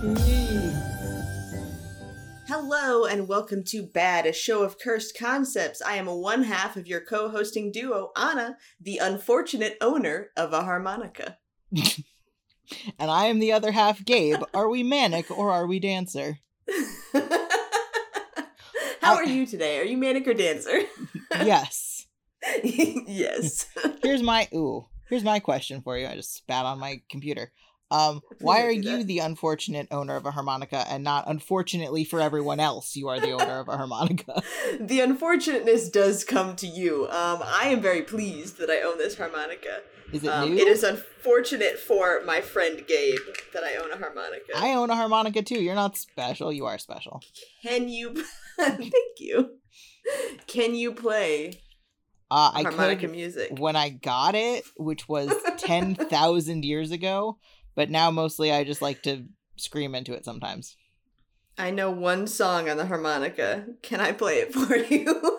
Hello and welcome to Bad, a show of cursed concepts. I am one half of your co-hosting duo, Anna, the unfortunate owner of a harmonica. And I am the other half, Gabe. Are we manic or are we dancer? How are you today? Are you manic or dancer? Yes. Yes. Here's my question for you. I just spat on my computer. Why are you the unfortunate owner of a harmonica and not, unfortunately for everyone else, you are the owner of a harmonica? The unfortunateness does come to you. I am very pleased that I own this harmonica. Is it new? It is unfortunate for my friend Gabe that I own a harmonica. I own a harmonica too. You're not special. You are special. Can you... Thank you. Can you play harmonica music? When I got it, which was 10,000 years ago, but now mostly I just like to scream into it sometimes. I know one song on the harmonica. Can I play it for you?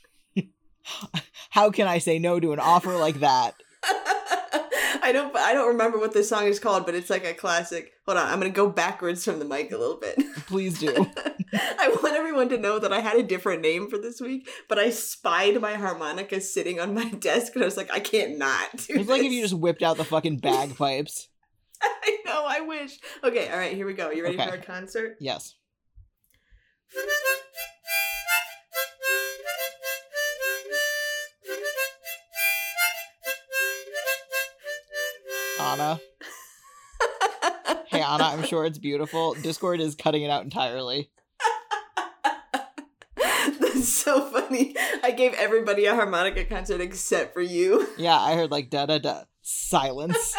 How can I say no to an offer like that? I don't remember what this song is called, but it's like a classic. Hold on, I'm going to go backwards from the mic a little bit. Please do. I want everyone to know that I had a different name for this week, but I spied my harmonica sitting on my desk, and I was like, I can't not do It's like if you just whipped out the fucking bagpipes. I know, I wish. Okay, all right, here we go. You ready for a concert? Yes. Anna. Hey, Anna, I'm sure it's beautiful. Discord is cutting it out entirely. That's so funny. I gave everybody a harmonica concert except for you. Yeah, I heard like da-da-da. Silence.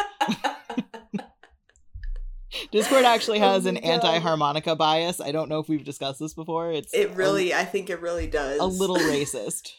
Discord actually has an anti-harmonica bias. I don't know if we've discussed this before. I think it really does. A little racist.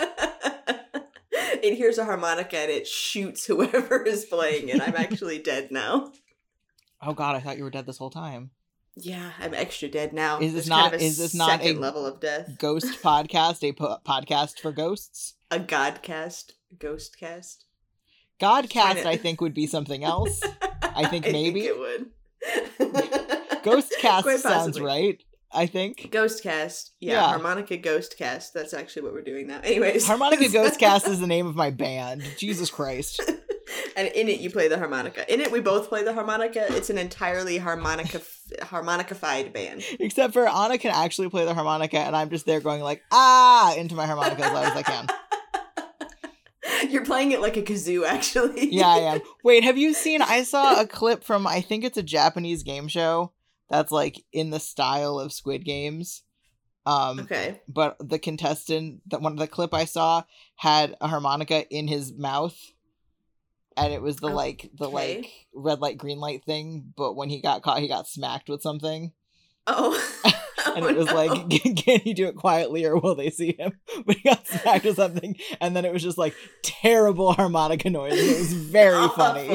It hears a harmonica and it shoots whoever is playing it. I'm actually dead now. Oh god, I thought you were dead this whole time. Yeah, I'm extra dead now. Is this not a level of death? Ghost podcast? A podcast for ghosts? A godcast? Ghostcast? Godcast, I think, would be something else. I think maybe. I think it would. Ghostcast sounds right, I think. Ghostcast. Yeah, Harmonica Ghostcast. That's actually what we're doing now. Anyways. Harmonica Ghostcast is the name of my band. Jesus Christ. And in it, you play the harmonica. In it, we both play the harmonica. It's an entirely harmonicafied band. Except for Anna can actually play the harmonica, and I'm just there going like, ah, into my harmonica as loud as I can. You're playing it like a kazoo, actually. Yeah, I am. Wait, have you seen... I saw a clip from, I think it's a Japanese game show that's, like, in the style of Squid Games. Okay. But the contestant, the clip I saw, had a harmonica in his mouth. And it was the red light, green light thing. But when he got caught, he got smacked with something. Oh. And it was like, can he do it quietly or will they see him? But he got smacked with something. And then it was just like terrible harmonica noise. It was very funny.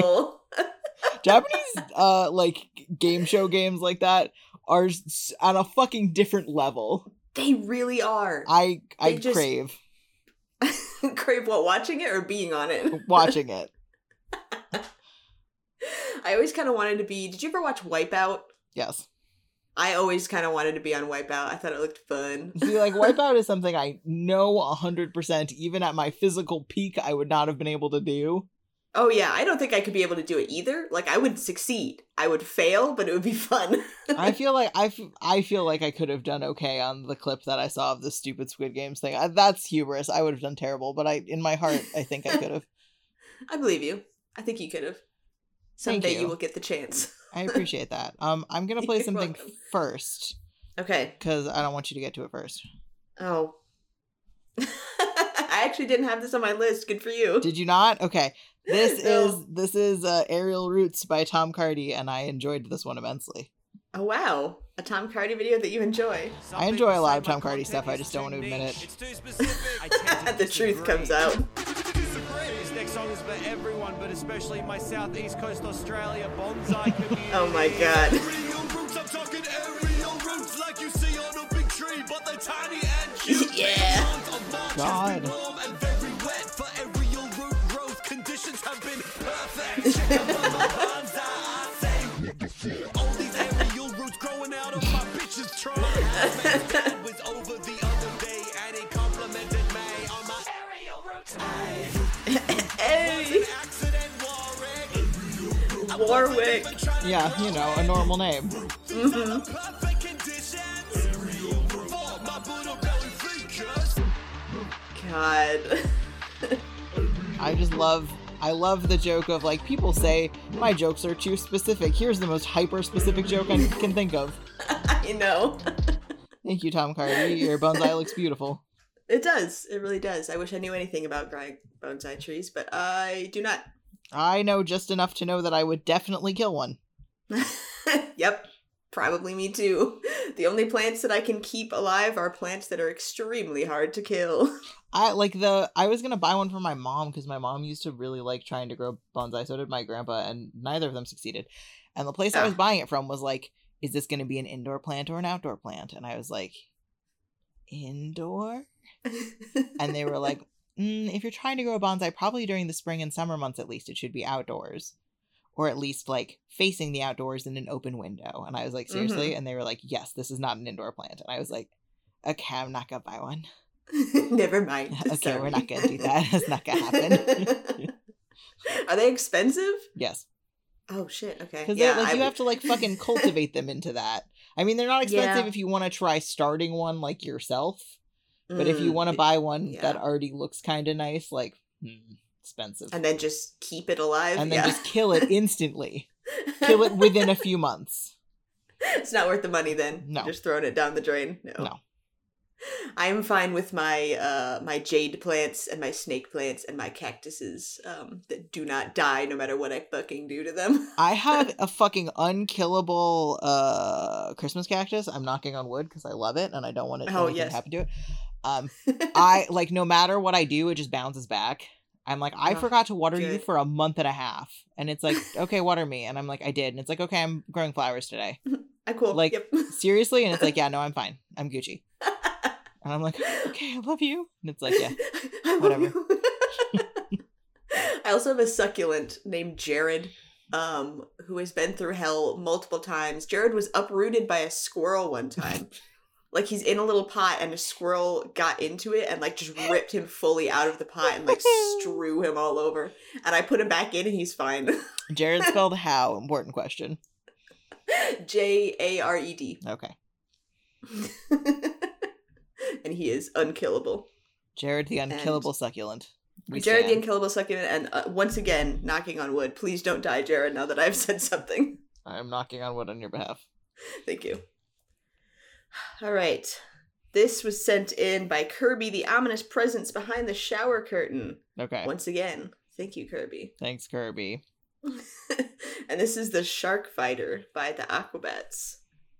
Japanese, game show games like that are on a fucking different level. They really are. I crave. Crave what? Watching it or being on it? Watching it. I always kind of wanted to be... Did you ever watch Wipeout? Yes. I always kind of wanted to be on Wipeout. I thought it looked fun. See, like, Wipeout is something I know 100%, even at my physical peak, I would not have been able to do. Oh, yeah. I don't think I could be able to do it either. Like, I would succeed. I would fail, but it would be fun. I feel like I could have done okay on the clip that I saw of the stupid Squid Games thing. That's hubris. I would have done terrible, but in my heart, I think I could have. I believe you. I think you could have. Someday you will get the chance. I appreciate that. I'm going to play something first. Okay. Because I don't want you to get to it first. Oh. I actually didn't have this on my list. Good for you. Did you not? Okay. This is Aerial Roots by Tom Cardy, and I enjoyed this one immensely. Oh, wow. A Tom Cardy video that you enjoy. I enjoy a lot of Tom Cardy stuff. I just don't want to admit it. It's too specific. The truth comes out. This next song is for everyone, but especially my Southeast Coast Australia bonsai community. Oh my god. I'm talking aerial roots like you see on a big tree, but they're tiny and cute. Yeah. God. And very wet for aerial root growth. Conditions have been perfect. All these aerial Hey! Warwick. Yeah, you know, a normal name. God. I love the joke of, like, people say my jokes are too specific. Here's the most hyper-specific joke I can think of. I know. Thank you, Tom Cardy. Your bonsai looks beautiful. It does. It really does. I wish I knew anything about growing bonsai trees, but I do not. I know just enough to know that I would definitely kill one. Yep. Probably me too. The only plants that I can keep alive are plants that are extremely hard to kill. I was gonna buy one for my mom because my mom used to really like trying to grow bonsai. So did my grandpa, and neither of them succeeded. And the place I was buying it from was like, "Is this gonna be an indoor plant or an outdoor plant?" And I was like, "Indoor." And they were like, "If you're trying to grow a bonsai, probably during the spring and summer months at least, it should be outdoors, or at least like facing the outdoors in an open window." And I was like, "Seriously?" Mm-hmm. And they were like, "Yes, this is not an indoor plant." And I was like, "Okay, I'm not gonna buy one." Never mind. Okay, sorry. We're not gonna do that. It's not gonna happen. Are they expensive? Yes. Oh shit. Okay. Because you have to like fucking cultivate them into that. I mean, they're not expensive if you want to try starting one like yourself. But if you want to buy one that already looks kind of nice, like, expensive. And then just keep it alive. And then just kill it instantly. Kill it within a few months. It's not worth the money then. No. Just throwing it down the drain. No. I am fine with my my jade plants and my snake plants and my cactuses that do not die no matter what I fucking do to them. I have a fucking unkillable Christmas cactus. I'm knocking on wood because I love it and I don't want it to happen to it. I like, no matter what I do, it just bounces back. I'm like, I forgot to water you for a month and a half. And it's like, okay, water me. And I'm like, I did. And it's like, okay, I'm growing flowers today. Cool. Like, seriously? And it's like, yeah, no, I'm fine. I'm Gucci. And I'm like, okay, I love you. And it's like, yeah, whatever. I also have a succulent named Jared, who has been through hell multiple times. Jared was uprooted by a squirrel one time. Like, he's in a little pot and a squirrel got into it and like just ripped him fully out of the pot and like strew him all over. And I put him back in and he's fine. Jared spelled how? Important question. Jared. Okay. And he is unkillable. Jared the unkillable succulent. Jared the unkillable succulent. And once again, knocking on wood. Please don't die, Jared, now that I've said something. I'm knocking on wood on your behalf. Thank you. All right. This was sent in by Kirby, the ominous presence behind the shower curtain. Okay. Once again, thank you, Kirby. Thanks, Kirby. And this is The Shark Fighter by the Aquabats.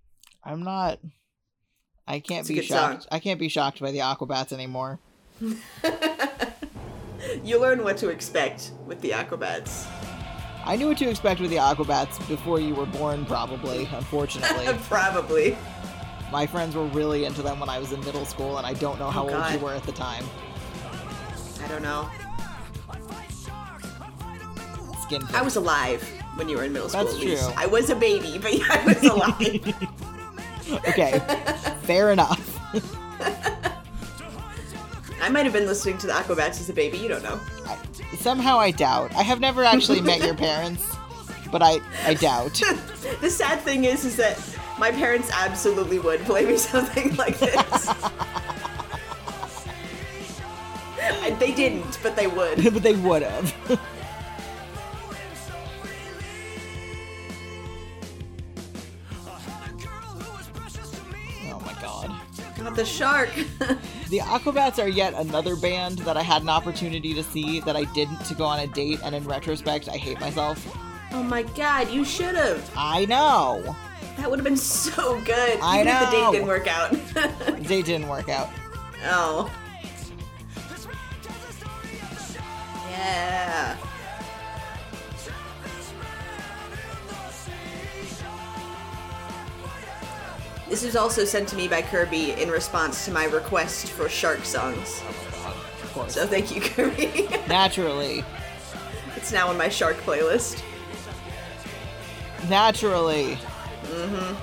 I can't be shocked. Song. I can't be shocked by the Aquabats anymore. You learn what to expect with the Aquabats. I knew what to expect with the Aquabats before you were born, probably, unfortunately. Probably. My friends were really into them when I was in middle school, and I don't know how old you were at the time. I don't know. Skin. I was alive when you were in middle school. That's true. I was a baby, but I was alive. Okay, fair enough. I might have been listening to the Aquabats as a baby. You don't know. Somehow I doubt. I have never actually met your parents, but I doubt. The sad thing is that my parents absolutely would play me something like this. And they didn't, but they would. But they would have. Oh my god. Not the shark. The Aquabats are yet another band that I had an opportunity to see that I didn't to go on a date, and in retrospect, I hate myself. Oh my god, you should have. I know. That would have been so good. I know. Even if the date didn't work out. The date didn't work out. Oh. Yeah. This was also sent to me by Kirby in response to my request for shark songs. Oh my god. Of course. So thank you, Kirby. Naturally. It's now on my shark playlist. Naturally. Mm-hmm.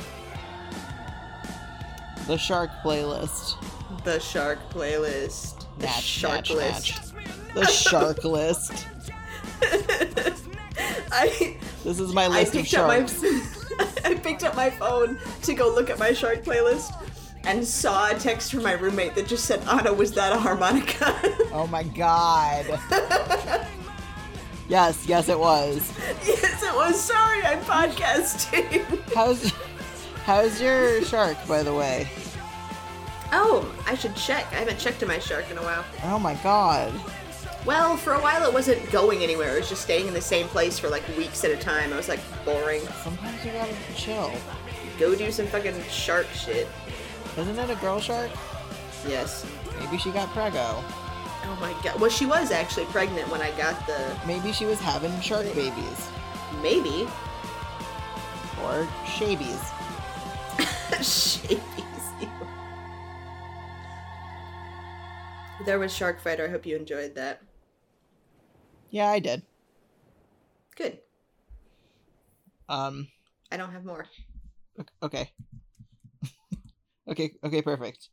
The shark playlist. The shark playlist. Shark list. The shark list. This is my list of sharks. I picked up my phone to go look at my shark playlist and saw a text from my roommate that just said, Anna, was that a harmonica? Oh my god. Yes, it was. Yes, it was. Sorry, I'm podcasting. How's your shark, by the way? Oh, I should check. I haven't checked on my shark in a while. Oh my god. Well, for a while it wasn't going anywhere. It was just staying in the same place for like weeks at a time. I was like, boring. Sometimes you gotta chill. Go do some fucking shark shit. Isn't it a girl shark? Yes. Maybe she got preggo. Oh my god. Well, she was actually pregnant when I got the... Maybe she was having shark babies. Maybe. Or shabies. Shabies. There was Shark Fighter. I hope you enjoyed that. Yeah, I did. Good. I don't have more. Okay. Okay, perfect.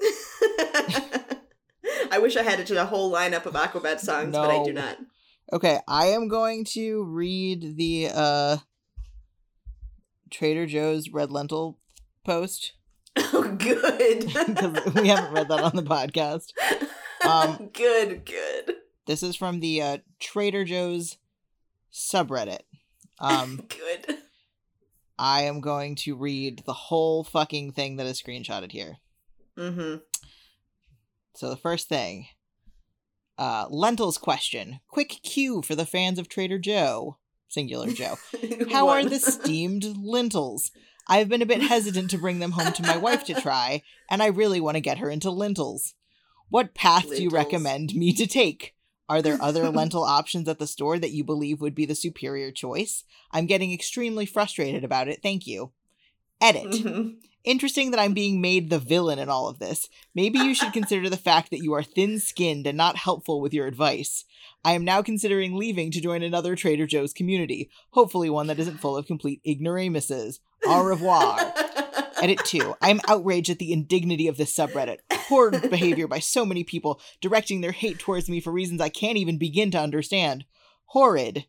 I wish I had a whole lineup of Aquabat songs, but I do not. Okay, I am going to read the Trader Joe's red lentil post. Oh, good. Because we haven't read that on the podcast. Good. This is from the Trader Joe's subreddit. Good. I am going to read the whole fucking thing that is screenshotted here. Mm-hmm. So the first thing, lentils question. Quick cue for the fans of Trader Joe. Singular Joe. How are the steamed lentils? I've been a bit hesitant to bring them home to my wife to try, and I really want to get her into lentils. What path do you recommend me to take? Are there other lentil options at the store that you believe would be the superior choice? I'm getting extremely frustrated about it. Thank you. Edit. Mm-hmm. Interesting that I'm being made the villain in all of this. Maybe you should consider the fact that you are thin-skinned and not helpful with your advice. I am now considering leaving to join another Trader Joe's community, hopefully one that isn't full of complete ignoramuses. Au revoir. Edit 2. I'm outraged at the indignity of this subreddit. Horrid behavior by so many people, directing their hate towards me for reasons I can't even begin to understand. Horrid.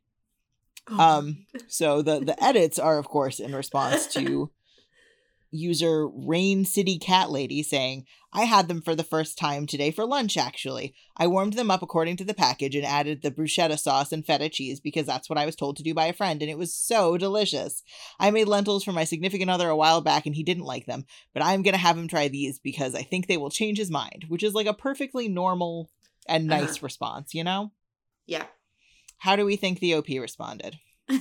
So the edits are, of course, in response to user Rain City Cat Lady saying, I had them for the first time today for lunch, actually. I warmed them up according to the package and added the bruschetta sauce and feta cheese because that's what I was told to do by a friend, and it was so delicious. I made lentils for my significant other a while back and he didn't like them, but I'm going to have him try these because I think they will change his mind, which is like a perfectly normal and nice response, you know? Yeah. How do we think the OP responded?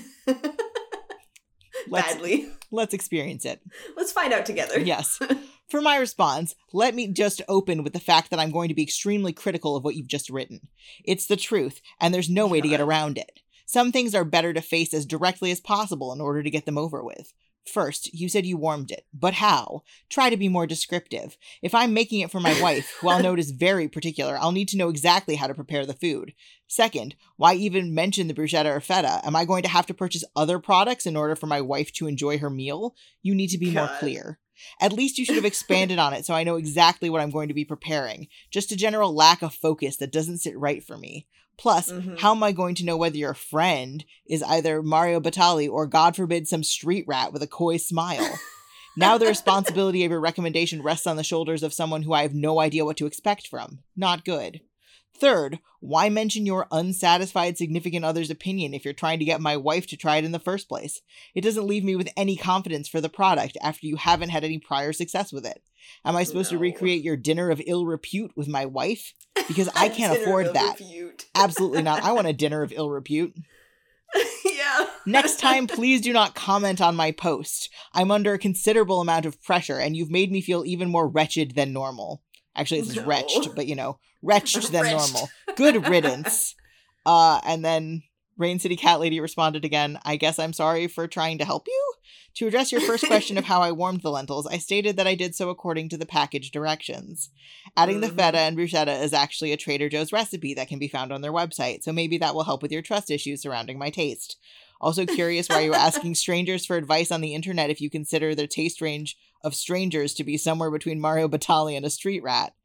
Badly. Let's experience it. Let's find out together. Yes. For my response, let me just open with the fact that I'm going to be extremely critical of what you've just written. It's the truth, and there's no way to get around it. Some things are better to face as directly as possible in order to get them over with. First, you said you warmed it, but how? Try to be more descriptive. If I'm making it for my wife, who I'll note is very particular, I'll need to know exactly how to prepare the food. Second, why even mention the bruschetta or feta? Am I going to have to purchase other products in order for my wife to enjoy her meal? You need to be more clear. At least you should have expanded on it so I know exactly what I'm going to be preparing. Just a general lack of focus that doesn't sit right for me. Plus, how am I going to know whether your friend is either Mario Batali or, God forbid, some street rat with a coy smile? Now the responsibility of your recommendation rests on the shoulders of someone who I have no idea what to expect from. Not good. Third, why mention your unsatisfied significant other's opinion if you're trying to get my wife to try it in the first place? It doesn't leave me with any confidence for the product after you haven't had any prior success with it. Am I supposed to recreate your dinner of ill repute with my wife? Because I can't afford that. Absolutely not. I want a dinner of ill repute. Yeah. Next time, please do not comment on my post. I'm under a considerable amount of pressure, and you've made me feel even more wretched than normal. Actually, it says wretched, but wretched than normal. Good riddance. And then Rain City Cat Lady responded again, I guess I'm sorry for trying to help you? To address your first question of how I warmed the lentils, I stated that I did so according to the package directions. Adding the feta and bruschetta is actually a Trader Joe's recipe that can be found on their website, so maybe that will help with your trust issues surrounding my taste. Also curious why you were asking strangers for advice on the internet if you consider the taste range of strangers to be somewhere between Mario Batali and a street rat.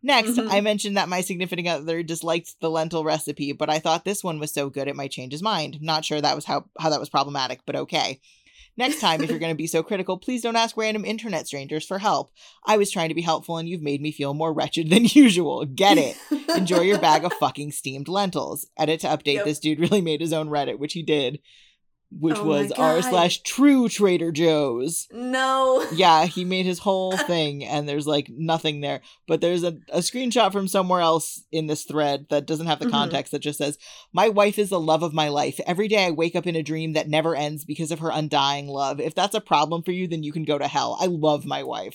Next, Mhm. I mentioned that my significant other disliked the lentil recipe, but I thought this one was so good it might change his mind. Not sure that was how that was problematic, but okay. Next time, if you're going to be so critical, please don't ask random internet strangers for help. I was trying to be helpful and you've made me feel more wretched than usual. Get it. Enjoy your bag of fucking steamed lentils. Edit to update, Yep. this dude really made his own Reddit, which he did. Which Oh my was God. r/true Trader Joe's. No. Yeah, he made his whole thing and there's like nothing there. But there's a screenshot from somewhere else in this thread that doesn't have the Mhm. context that just says, "My wife is the love of my life. Every day I wake up in a dream that never ends because of her undying love. If that's a problem for you, then you can go to hell. I love my wife."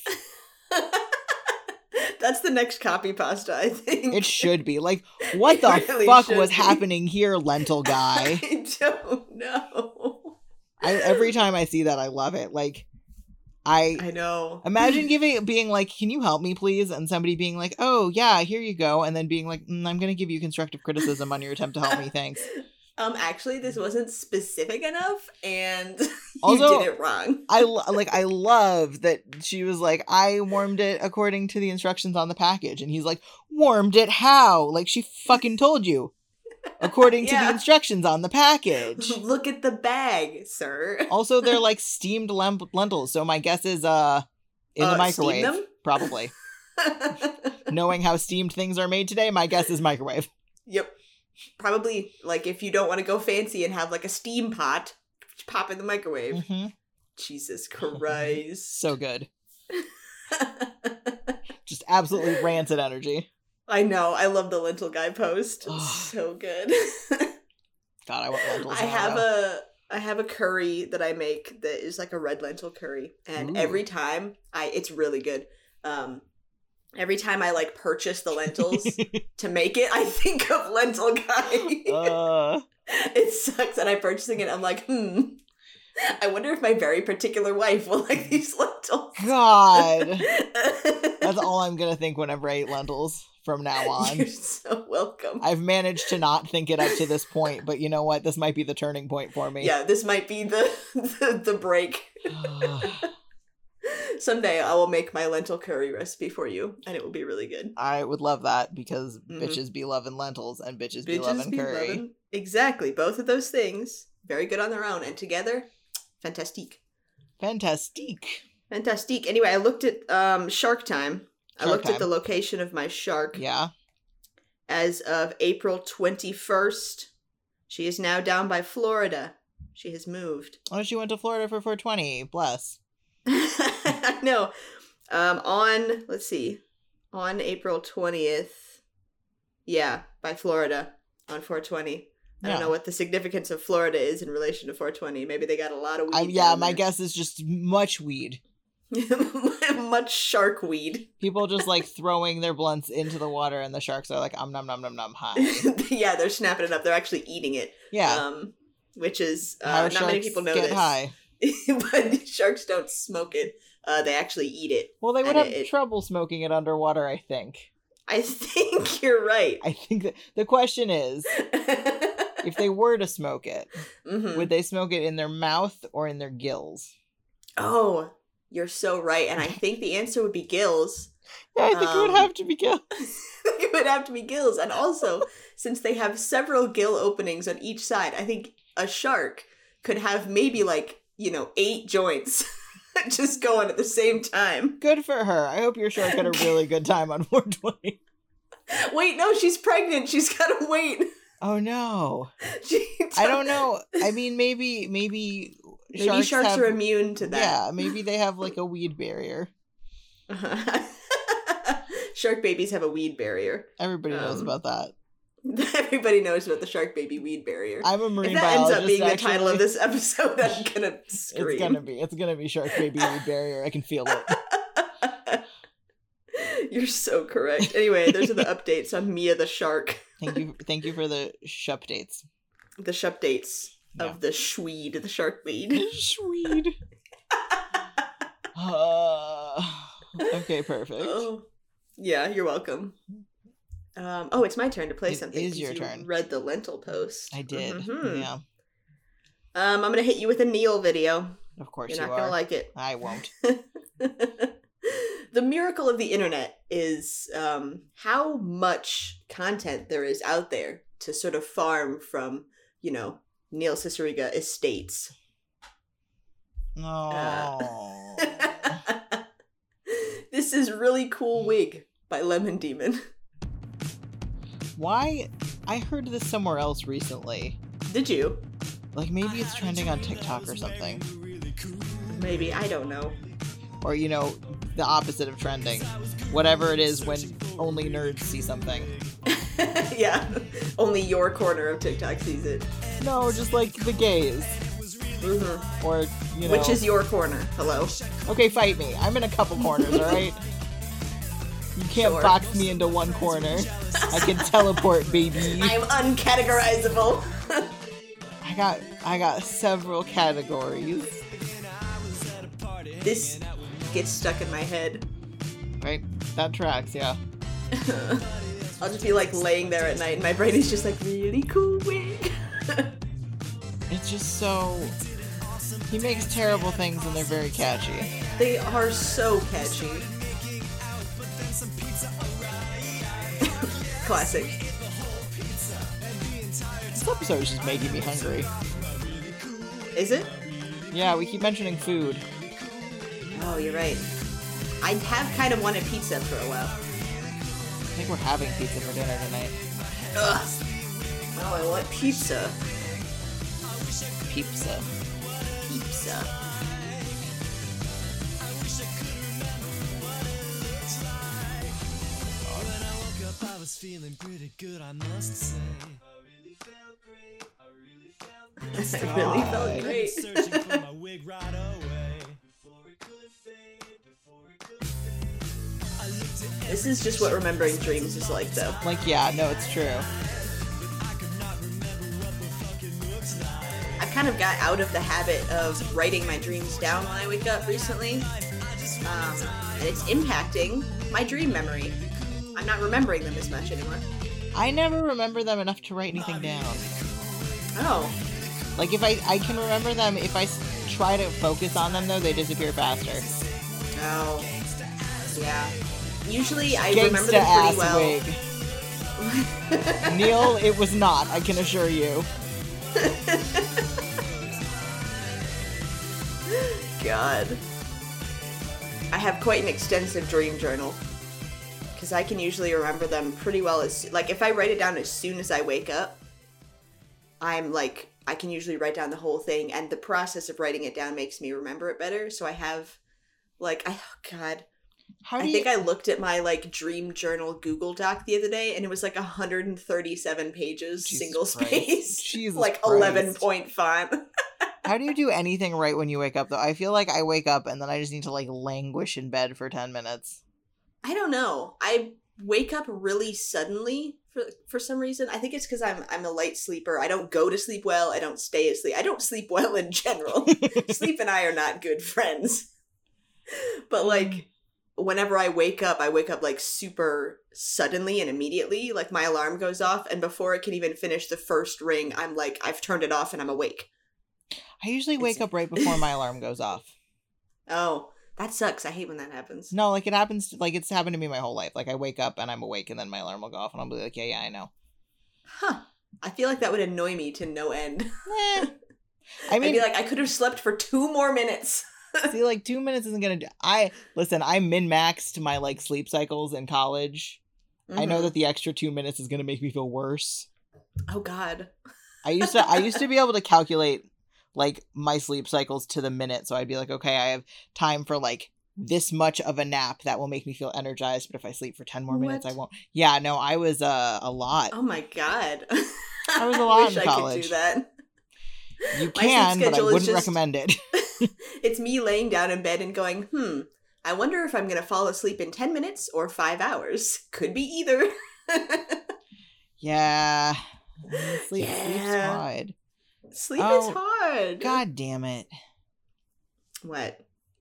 That's the next copy pasta, I think. It should be. Like, what It the really fuck should was be. happening here, lentil guy? I don't know. Every time I see that, I love it. Like, I know. imagine being like, "Can you help me, please?" And somebody being like, "Oh, yeah, here you go." And then being like, "I'm going to give you constructive criticism on your attempt to help me, thanks." Actually, this wasn't specific enough, and you Also, did it wrong. I love that she was like, "I warmed it according to the instructions on the package." And he's like, "Warmed it how?" Like, she fucking told you. According to the Yeah. instructions on the package. Look at the bag, sir. Also, they're like steamed lentils, so my guess is in the Steam microwave. them? Probably. Knowing how steamed things are made today, my guess is microwave. Yep. Probably, like, if you don't want to go fancy and have, like, a steam pot, pop in the microwave. hmm Jesus Christ. So good. Just absolutely rancid energy. I know. I love the lentil guy post. It's so good. God, I want lentils. I now, have though. I have a curry that I make that is like a red lentil curry, and Ooh. every time it's really good. Every time I like purchase the lentils to make it, I think of lentil guy. It sucks, and I'm purchasing it. I'm like, I wonder if my very particular wife will like these lentils. God. That's all I'm going to think whenever I eat lentils from now on. You're so welcome. I've managed to not think it up to this point, but you know what? This might be the turning point for me. Yeah, this might be the break. Someday I will make my lentil curry recipe for you, and it will be really good. I would love that because Mhm. bitches be loving lentils and bitches be loving curry. loving- Exactly, both of those things. Very good on their own, and together, fantastique. Fantastique. Fantastique. Anyway, I looked at Shark Time. I Shark looked Time. at the location of my shark. Yeah. As of April 21st, she is now down by Florida. She has moved. Oh, she went to Florida for 420. Bless. I know. On April 20th, yeah, by Florida on 420. I don't Yeah. know what the significance of Florida is in relation to 420. Maybe they got a lot of weed. Yeah, down my there. guess is just much weed. Much shark weed. People just like throwing their blunts into the water, and the sharks are like, nom nom nom nom hi. Yeah, they're snapping it up. They're actually eating it. Yeah. Which is How not many sharks people know get this. high. But sharks don't smoke it. They actually eat it. Well, they would And have trouble smoking it underwater, I think. I think you're right. I think that the question is, if they were to smoke it, Mhm. would they smoke it in their mouth or in their gills? Oh, you're so right. And I think the answer would be gills. Yeah, I think it would have to be gills. It would have to be gills. And also, since they have several gill openings on each side, I think a shark could have maybe 8 joints just going at the same time. Good for her. I hope your shark had a really good time on 420. Wait, no, she's pregnant. She's got to wait. Oh no. She I don't know. I mean, maybe Maybe sharks have, are immune to that. Yeah, maybe they have like a weed barrier. Shark babies have a weed barrier. Everybody knows about that. Everybody knows about the shark baby weed barrier. I'm a marine If that ends biologist. up being the actually. title of this episode, I'm gonna scream. It's gonna be shark baby weed barrier. I can feel it. You're so correct. Anyway, those are the updates on Mia the shark. Thank you for the updates. The updates Yeah. of the Schweed, the shark weed. Schweed. Okay, perfect. Oh, yeah, you're welcome. It's my turn to play It something. is 'cause your you turn. Read the lentil post. I did. Mhm. Yeah. I'm gonna hit you with a Neil video. Of course You're you not gonna are. like it. I won't. The miracle of the internet is how much content there is out there to sort of farm from, Neil Cicierega estates. No. This is really cool wig by Lemon Demon. Why? I heard this somewhere else recently. Did you? Like, maybe it's trending on TikTok or something. Maybe, I don't know. Or, the opposite of trending. Whatever it is when only nerds see something. Yeah, only your corner of TikTok sees it. No, just like the gays. Mm-hmm. Or, Which is your corner, hello? Okay, fight me. I'm in a couple corners, alright? You can't box me into one corner. I can teleport, baby. I'm uncategorizable. I got several categories. This gets stuck in my head. Right? That tracks, yeah. I'll just be like laying there at night and my brain is just like, really cool wig. It's just so... He makes terrible things and they're very catchy. They are so catchy. Classic. This episode is just making me hungry. Is it? Yeah, we keep mentioning food. Oh, you're right. I have kind of wanted pizza for a while. I think we're having pizza for dinner tonight. Ugh. Oh, I want pizza. Pizza. Pizza. I was feeling pretty good, I must say. I really felt great. Searching for my wig right away. This is just what remembering dreams is like, though. Like, yeah, no, it's true. I've kind of got out of the habit of writing my dreams down when I wake up recently. And it's impacting my dream memory. I'm not remembering them as much anymore. I never remember them enough to write anything down. Oh. Like, if I can remember them, if I try to focus on them, though, they disappear faster. Oh. Yeah. Usually I Gangsta remember them pretty well. Wig. Neil, it was not, I can assure you. God. I have quite an extensive dream journal. Because I can usually remember them pretty well. Like, if I write it down as soon as I wake up, I'm like, I can usually write down the whole thing. And the process of writing it down makes me remember it better. So I have, like, I think I looked at my, like, dream journal Google Doc the other day, and it was, like, 137 pages, Jesus single Christ. space. Jesus like, Christ. 11-point font. How do you do anything right when you wake up, though? I feel like I wake up and then I just need to, like, languish in bed for 10 minutes. I don't know. I wake up really suddenly for some reason. I think it's because I'm a light sleeper. I don't go to sleep well. I don't stay asleep. I don't sleep well in general. Sleep and I are not good friends. But, like, whenever I wake up like super suddenly and immediately. Like, my alarm goes off, and before it can even finish the first ring, I'm like, I've turned it off and I'm awake. I usually wake up right before my alarm goes off. Oh, that sucks. I hate when that happens. No, like, it happens, like, it's happened to me my whole life. Like, I wake up and I'm awake and then my alarm will go off and I'll be like, yeah, I know. Huh. I feel like that would annoy me to no end. I mean, I'd be like, I could have slept for 2 more minutes. See, like, 2 minutes isn't gonna do... Listen, I min-maxed my, like, sleep cycles in college. Mm-hmm. I know that the extra 2 minutes is gonna make me feel worse. Oh, God. I used to be able to calculate, like, my sleep cycles to the minute, so I'd be like, okay, I have time for, like, this much of a nap that will make me feel energized, but if I sleep for 10 more minutes, I won't. Yeah, no, I was, a lot. Oh, my God. I was a lot in college. I could do that. You can, but I wouldn't recommend it. It's me laying down in bed and going, I wonder if I'm going to fall asleep in 10 minutes or 5 hours. Could be either. Yeah. Sleep's hard. Sleep is hard. God damn it. What?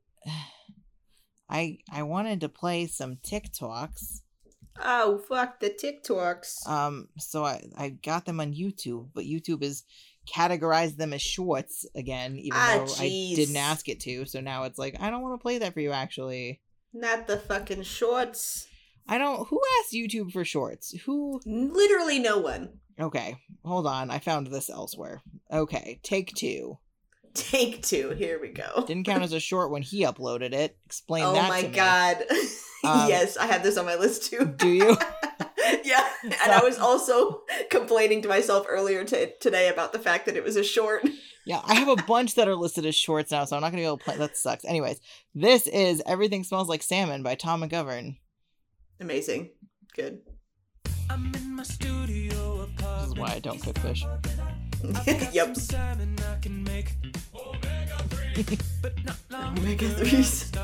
I wanted to play some TikToks. Oh, fuck the TikToks. So I got them on YouTube, but YouTube is categorized them as shorts again, even though I didn't ask it to. So now it's like, I don't want to play that for you, actually. Not the fucking shorts. Who asked YouTube for shorts? Who? Literally no one. Okay, hold on. I found this elsewhere. Okay, take 2. Take 2. Here we go. Didn't count as a short when he uploaded it. Explain oh that my to me. god. Yes, I had this on my list too. Do you? Yeah, and I was also complaining to myself earlier today about the fact that it was a short. Yeah, I have a bunch that are listed as shorts now, so I'm not going to be able to play. That sucks. Anyways, this is Everything Smells Like Salmon by Tom McGovern. Amazing. Good. I'm in my studio apartment. This is why I don't cook fish. Yep. Omega 3s.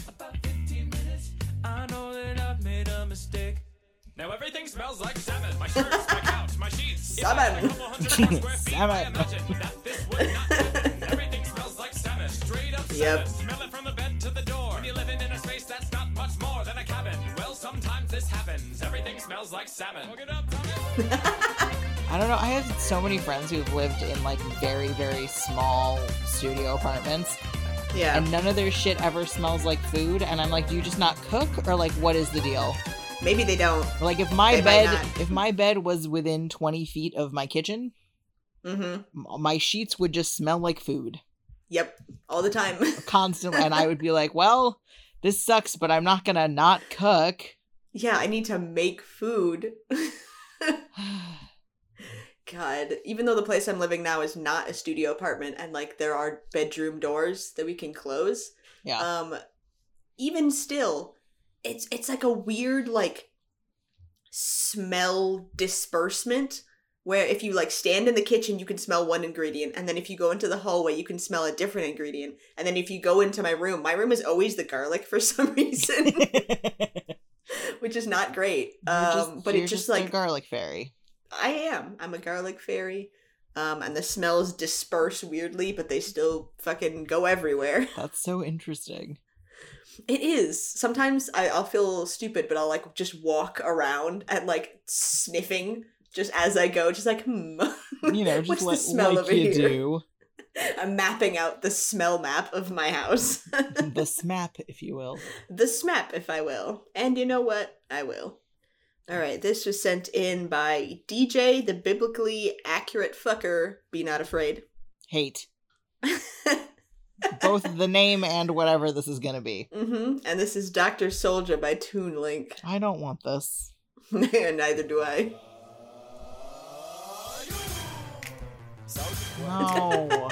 I know that I've made a mistake. Now everything smells like salmon. My shirts, my couch, my sheets. Salmon. Salmon. Everything smells like salmon. Straight up Yep. salmon. Smell it from the bed to the door. When you're living in a space that's not much more than a cabin. Well, sometimes this happens. Everything smells like salmon. Hook it up, I don't know. I have so many friends who've lived in like very, very small studio apartments, Yeah. and none of their shit ever smells like food. And I'm like, do you just not cook, or like, what is the deal? Maybe they don't. Like, if They my might bed, not. if my bed was within 20 feet of my kitchen, Mm-hmm. my sheets would just smell like food Yep. All the time. constantly, and I would be like, well, this sucks, but I'm not gonna not cook. Yeah, I need to make food. God, even though the place I'm living now is not a studio apartment and like there are bedroom doors that we can close, Yeah. even still, it's like a weird like smell disbursement where if you like stand in the kitchen you can smell one ingredient, and then if you go into the hallway you can smell a different ingredient, and then if you go into my room is always the garlic for some reason. Which is not great. But you're it's just a like garlic fairy. I'm a garlic fairy. And the smells disperse weirdly, but they still fucking go everywhere. That's so interesting. It is. Sometimes I'll feel stupid, but I'll like just walk around and like sniffing just as I go, just like, You know, what's just the smell like over you here? do. I'm mapping out the smell map of my house. The smap, if you will. The smap, if I will. And you know what? I will. All right, this was sent in by DJ, the biblically accurate fucker. Be not afraid. Hate. Both the name and whatever this is gonna be. And this is Dr. Soldier by Toon Link. I don't want this. Neither do I. No.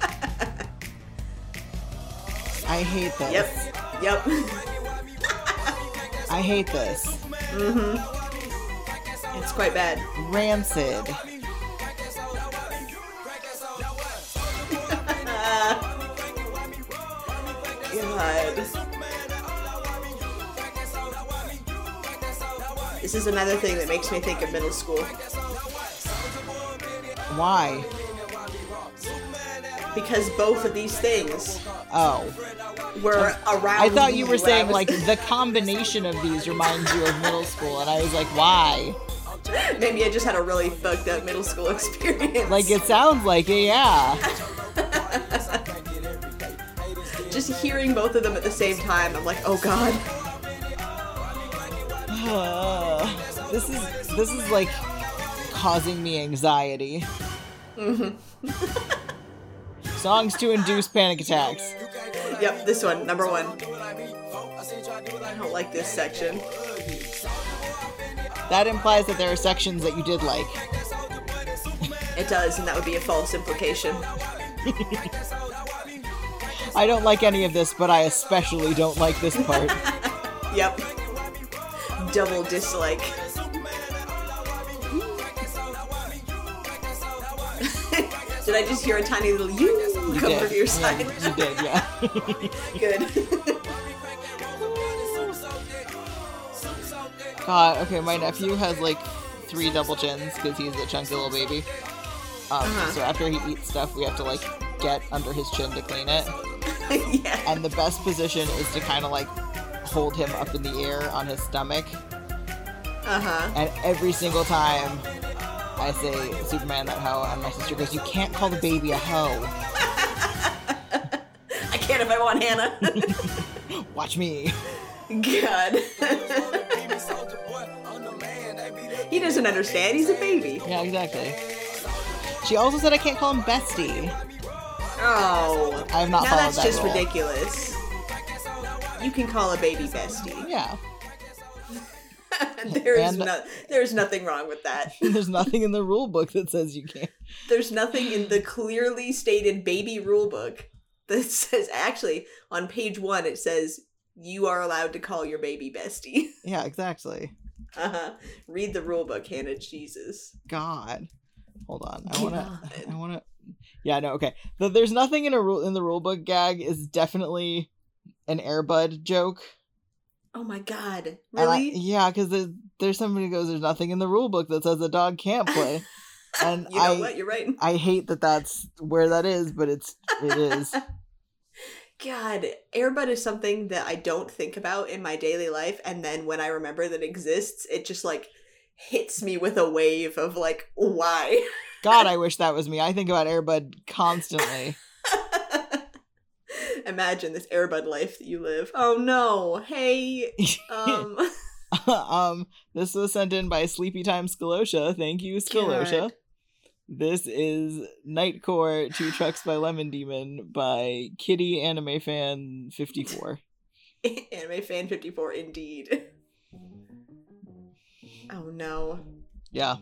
I hate this. Yep. I hate this. It's quite bad. Rancid. God. This is another thing that makes me think of middle school. Why? Because both of these things Oh. were around I thought you me were when I saying was- like the combination of these reminds you of middle school, and I was like, why? Maybe I just had a really fucked up middle school experience. Like, it sounds like it, yeah. Just hearing both of them at the same time, I'm like, oh god. This is like causing me anxiety. Songs to induce panic attacks. Yep, this one, number 1. I don't like this section. That implies that there are sections that you did like. It does, and that would be a false implication. I don't like any of this, but I especially don't like this part. Yep. Double dislike. Did I just hear a tiny little you come from your side? Yeah, you did, yeah. Good. God, okay, my nephew has like 3 double chins because he's a chunky little baby. So after he eats stuff, we have to like get under his chin to clean it. Yeah. And the best position is to kind of like hold him up in the air on his stomach. And every single time I say Superman that hoe, and my sister goes, you can't call the baby a hoe. I can if I want, Hannah. Watch me. God. He doesn't understand. He's a baby. Yeah, exactly. She also said I can't call him bestie. Oh. I have not now followed that's that just rule. ridiculous. You can call a baby bestie. Yeah. There's nothing wrong with that. There's nothing in the rule book that says you can't. There's nothing in the clearly stated baby rule book that says, actually, on page 1, it says, you are allowed to call your baby bestie. Yeah, exactly. Read the rule book, Hannah. Jesus. God. Hold I wanna Yeah, no, okay. There's nothing in the rule book gag is definitely an Air Bud joke. Oh my God. Really? Yeah, because there's somebody who goes, there's nothing in the rule book that says a dog can't play. And you know what? You're right. I hate that that's where that is, but it is. God, Air Bud is something that I don't think about in my daily life, and then when I remember that it exists, it just like hits me with a wave of like, why? God, I wish that was me. I think about Air Bud constantly. Imagine this Air Bud life that you live. Oh no. Hey. This was sent in by Sleepy Time Scalosha. Thank you, Scalosha. God. This is Nightcore 2 Trucks by Lemon Demon by Kitty Anime Fan 54. Anime Fan 54, indeed. Oh no. Yeah.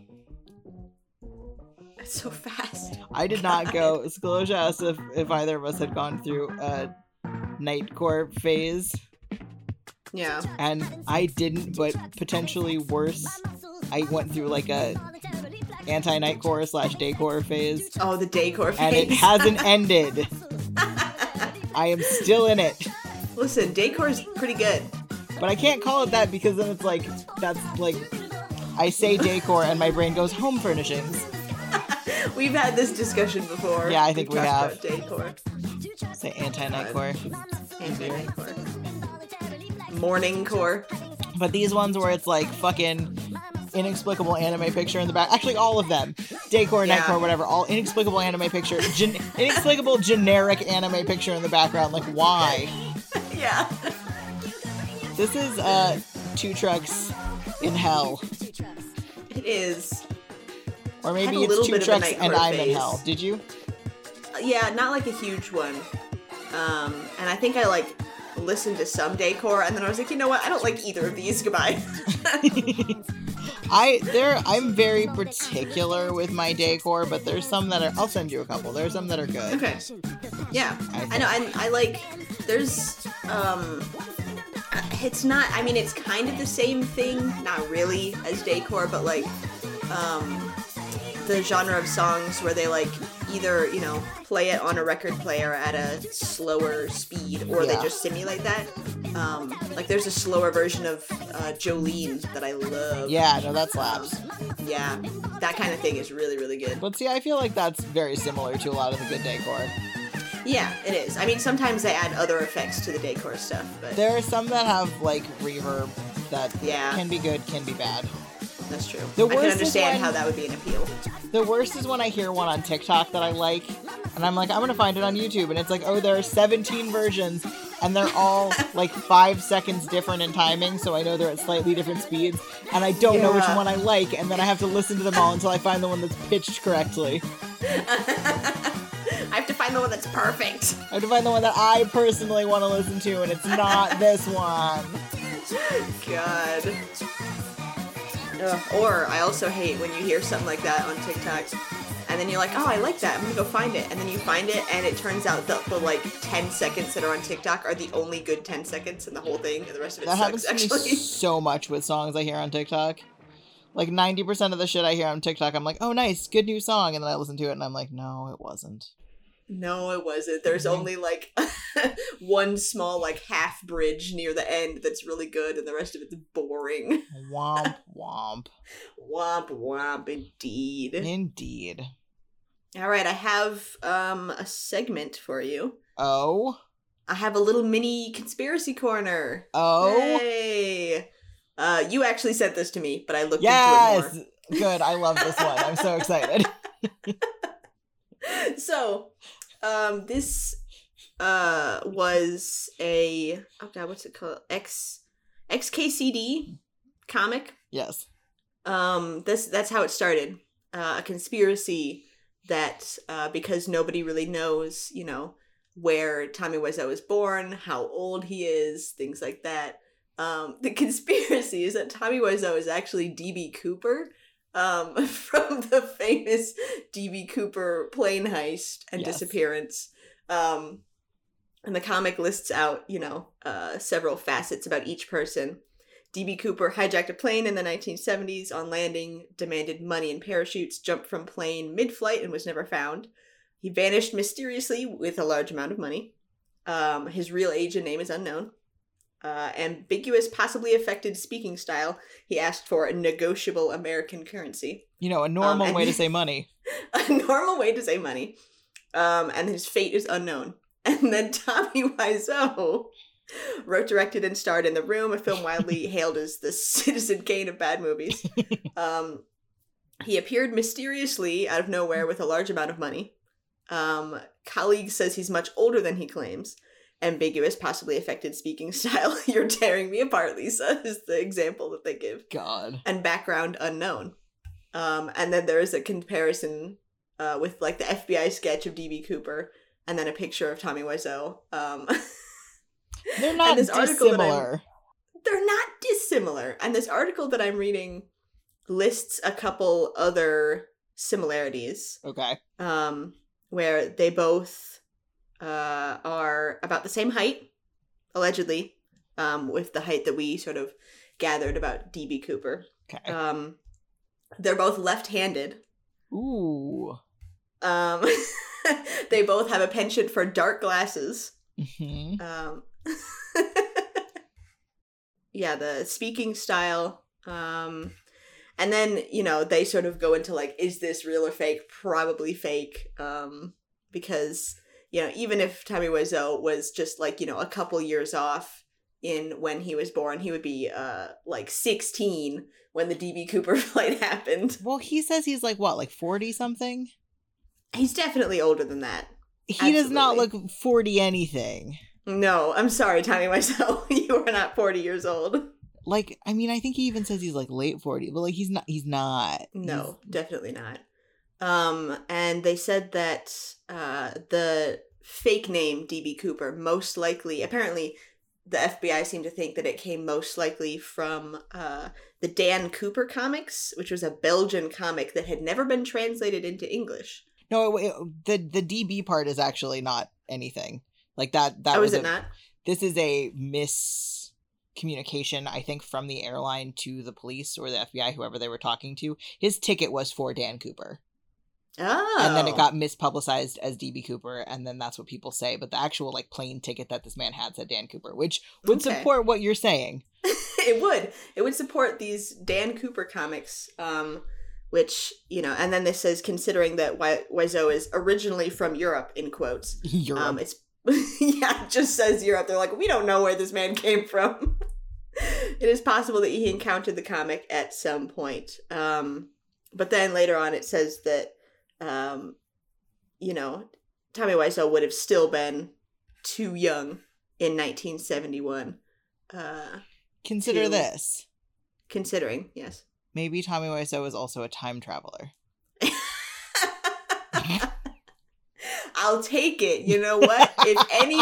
That's so fast. I did not go. Scalosha asked if either of us had gone through a Nightcore phase. Yeah. And I didn't, but potentially worse. I went through like a anti-Nightcore / Daycore phase. Oh, the Daycore phase. And it hasn't ended. I am still in it. Listen, Daycore's pretty good. But I can't call it that because then it's like, that's like, I say Daycore and my brain goes home furnishings. We've had this discussion before. Yeah, I think we talked have. about Daycore. Say anti-Nightcore. Anti-Nightcore. Morning core. But these ones where it's like fucking inexplicable anime picture in the back. Actually, all of them. Daycore, Yeah. Nightcore, whatever. All inexplicable anime picture. Inexplicable generic anime picture in the background. Like, why? Yeah. This is 2 Trucks in Hell. It is. Or Had maybe a it's little 2 bit of a Trucks and Nightcore I'm in phase. Hell. Did you? Yeah, not like a huge one. And I think I like listened to some Daycore, and then I was like, you know what? I don't like either of these. Goodbye. I'm very particular with my Daycore, but there's some that are. I'll send you a couple. There's some that are good. Okay. Yeah, I know. I like. There's. It's not. I mean, it's kind of the same thing. Not really as Daycore, but like, the genre of songs where they like either play it on a record player at a slower speed, or they just simulate that. Like there's a slower version of Jolene that I love. Yeah, no, that slaps. Yeah, that kind of thing is really, really good. But see, I feel like that's very similar to a lot of the good Daycore. Yeah, it is. I mean, sometimes they add other effects to the Daycore stuff, but There are some that have like reverb that Yeah. can be good, can be bad. that's true. The I can worst is understand when- how that would be an appeal. The worst is when I hear one on TikTok that I like, and I'm like, I'm gonna find it on YouTube, and it's like, oh, there are 17 versions, and they're all like 5 seconds different in timing, so I know they're at slightly different speeds, and I don't know which Yeah. one I like, and then I have to listen to them all until I find the one that's pitched correctly. I have to find the one that's perfect. I have to find the one that I personally want to listen to, and it's not this one. God. Ugh. Or I also hate when you hear something like that on TikTok, and then you're like, oh, I like that. I'm gonna go find it. And then you find it, and it turns out that the like 10 seconds that are on TikTok are the only good 10 seconds in the whole thing, and the rest of it That happens sucks, to me actually. so much with songs I hear on TikTok. Like 90% of the shit I hear on TikTok, I'm like, oh, nice, good new song. And then I listen to it and I'm like, no, it wasn't. No, it wasn't. There's only like one small like half bridge near the end that's really good, and the rest of it's boring. Womp, womp. Womp womp, indeed. Indeed. All right, I have a segment for you. Oh? I have a little mini conspiracy corner. Oh? Hey. You actually sent this to me, but I looked Yes! into it Good, I love this one. I'm so excited. more. So, this was a, oh god, what's it called? XKCD comic. Yes. That's how it started. A conspiracy that because nobody really knows, where Tommy Wiseau was born, how old he is, things like that. The conspiracy is that Tommy Wiseau is actually D.B. Cooper, from the famous D.B. Cooper plane heist and disappearance. And the comic lists out, several facets about each person. D.B. Cooper hijacked a plane in the 1970s. On landing, demanded money and parachutes, jumped from plane mid-flight and was never found. He vanished mysteriously with a large amount of money. His real age and name is unknown. Ambiguous, possibly affected speaking style. He asked for a negotiable American currency. A normal way to say money. A normal way to say money. And his fate is unknown. And then Tommy Wiseau wrote, directed, and starred in The Room, a film widely hailed as the Citizen Kane of bad movies. He appeared mysteriously out of nowhere with a large amount of money. Colleague says he's much older than he claims. Ambiguous, possibly affected speaking style. You're tearing me apart, Lisa, is the example that they give. God. And background unknown. And then there is a comparison with like the FBI sketch of D.B. Cooper and then a picture of Tommy Wiseau. They're not dissimilar. They're not dissimilar. And this article that I'm reading lists a couple other similarities. Okay. Where they both are about the same height, allegedly, with the height that we sort of gathered about D.B. Cooper. Okay. They're both left-handed. Ooh. They both have a penchant for dark glasses. Mm-hmm. Yeah, the speaking style. And then, they sort of go into like, is this real or fake? Probably fake. Because, even if Tommy Wiseau was just like, a couple years off in when he was born, he would be like 16 when the D.B. Cooper flight happened. Well, he says he's like, what, like 40 something? He's definitely older than that. He Absolutely. does not look 40 anything. No, I'm sorry, Tommy Wiseau. You are not 40 years old. Like, I mean, I think he even says he's like late 40, but like he's not. No, definitely not. And they said that the fake name D.B. Cooper most likely, apparently the FBI seemed to think that it came most likely from the Dan Cooper comics, which was a Belgian comic that had never been translated into English. No, the DB part is actually not anything. Like that was it not? This is a miscommunication, I think, from the airline to the police or the FBI, whoever they were talking to. His ticket was for Dan Cooper. Oh. And then it got mispublicized as DB Cooper, and then that's what people say. But the actual like plane ticket that this man had said Dan Cooper, which would support what you're saying. It would. It would support these Dan Cooper comics, which, and then this says, considering that Wiseau is originally from Europe, in quotes. Europe. It's yeah, it just says Europe. They're like, we don't know where this man came from. It is possible that he encountered the comic at some point. But then later on it says that, Tommy Wiseau would have still been too young in 1971. Consider this. Considering, yes. Maybe Tommy Wiseau is also a time traveler. I'll take it. You know what? If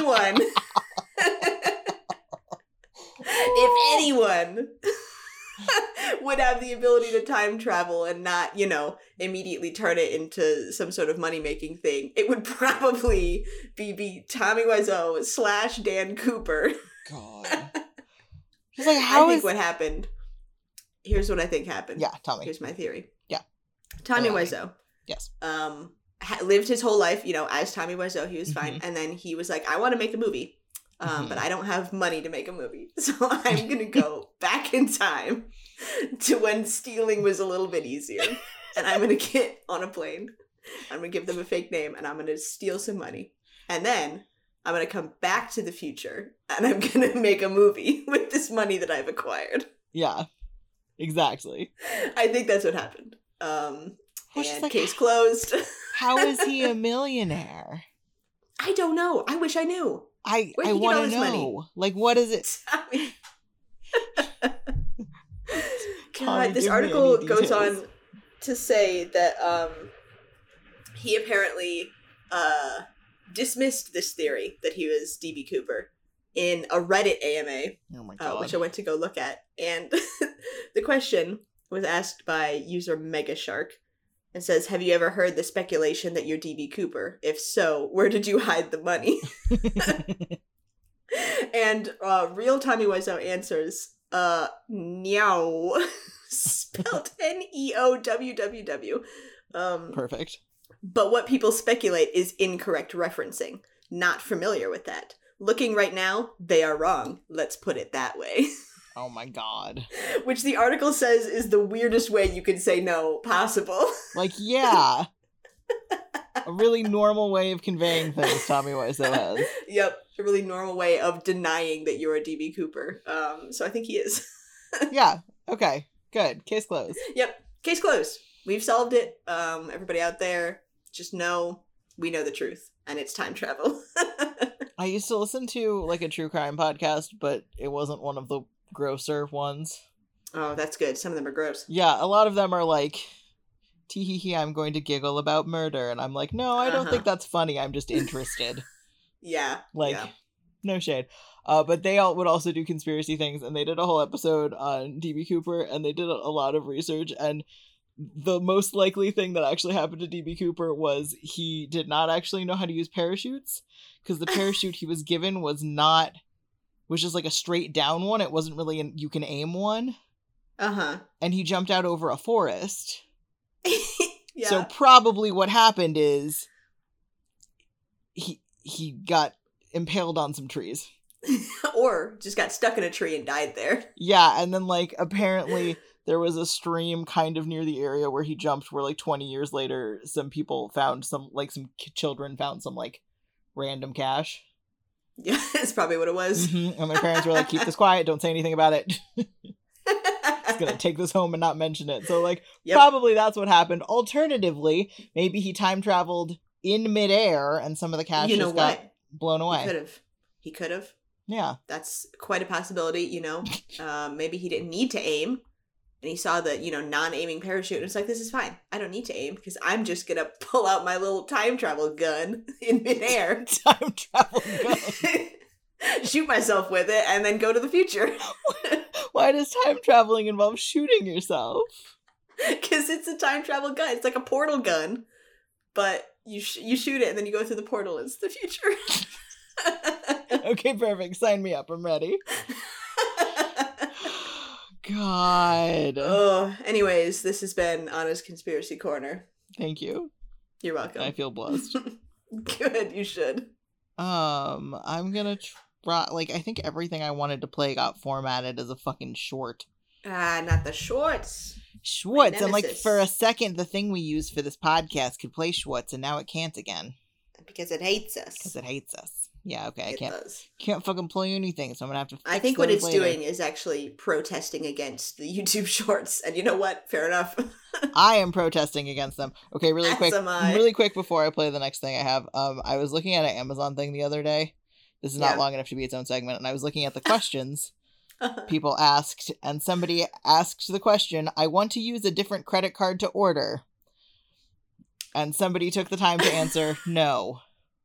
anyone would have the ability to time travel and not, immediately turn it into some sort of money-making thing, it would probably be Tommy Wiseau / Dan Cooper. God. He's like, how I think what happened. Here's what I think happened. Yeah, tell me. Here's my theory. Yeah. Tommy Wiseau. Yes. Lived his whole life, as Tommy Wiseau. He was fine. And then he was like, I want to make a movie. But I don't have money to make a movie. So I'm going to go back in time to when stealing was a little bit easier. And I'm going to get on a plane. I'm going to give them a fake name and I'm going to steal some money. And then I'm going to come back to the future and I'm going to make a movie with this money that I've acquired. Yeah, exactly. I think that's what happened. And like, case closed. How is he a millionaire? I don't know. I wish I knew. I want to know. Money? Like, what is it? God, this give me article any goes details. on to say that he apparently dismissed this theory that he was DB Cooper in a Reddit AMA, Oh my god. which I went to go look at. And the question was asked by user Megashark and says, have you ever heard the speculation that you're DB Cooper? If so, where did you hide the money? And real Tommy Wiseau answers, Neow. Spelled Neowww. Perfect. But what people speculate is incorrect referencing. Not familiar with that. Looking right now, they are wrong. Let's put it that way. Oh my god. Which the article says is the weirdest way you could say no possible. Like, yeah. A really normal way of conveying things Tommy Wiseau has. Yep. A really normal way of denying that you're a DB Cooper. So I think he is. Yeah. Okay. Good. Case closed. Yep. Case closed. We've solved it. Everybody out there, just know we know the truth. And it's time travel. I used to listen to like a true crime podcast, but it wasn't one of the grosser ones. Oh, that's good. Some of them are gross. Yeah, a lot of them are like, tee-hee-hee, I'm going to giggle about murder. And I'm like, no, I don't think that's funny. I'm just interested. Yeah. Like, yeah. no shade. But they all would also do conspiracy things, and they did a whole episode on DB Cooper, and they did a lot of research, and the most likely thing that actually happened to DB Cooper was he did not actually know how to use parachutes, because the parachute he was given was just like a straight down one. It wasn't really an you can aim one. Uh-huh. And he jumped out over a forest. Yeah. So probably what happened is he got impaled on some trees. Or just got stuck in a tree and died there. Yeah, and then like apparently there was a stream kind of near the area where he jumped where like 20 years later some people found some children found some like random cash. Yeah, that's probably what it was. Mm-hmm. And my parents were like, keep this quiet, don't say anything about it. Just gonna take this home and not mention it. So like probably that's what happened. Alternatively, maybe he time traveled in midair and some of the cash just got blown away. He could have. Yeah. That's quite a possibility, maybe he didn't need to aim. And he saw the, non-aiming parachute. And it's like, this is fine. I don't need to aim because I'm just going to pull out my little time travel gun in midair. Time travel gun. Shoot myself with it and then go to the future. Why does time traveling involve shooting yourself? Because it's a time travel gun. It's like a portal gun. But you shoot it and then you go through the portal. It's the future. Okay, perfect. Sign me up. I'm ready. God. Oh, anyways, this has been Anna's Conspiracy Corner. Thank you. You're welcome. I feel blessed. Good, you should. I'm gonna try. Like, I think everything I wanted to play got formatted as a fucking short. Not the shorts. Schwartz. And like for a second, the thing we use for this podcast could play Schwartz, and now it can't again. Because it hates us. Because it hates us. Yeah, okay. It does. Can't fucking play anything, so I'm gonna have to. I think what it's doing is actually protesting against the YouTube Shorts, and you know what? Fair enough. I am protesting against them. Okay, really As quick, am I. really quick before I play the next thing I have. I was looking at an Amazon thing the other day. This is not long enough to be its own segment, and I was looking at the questions people asked, and somebody asked the question, "I want to use a different credit card to order," and somebody took the time to answer, "No."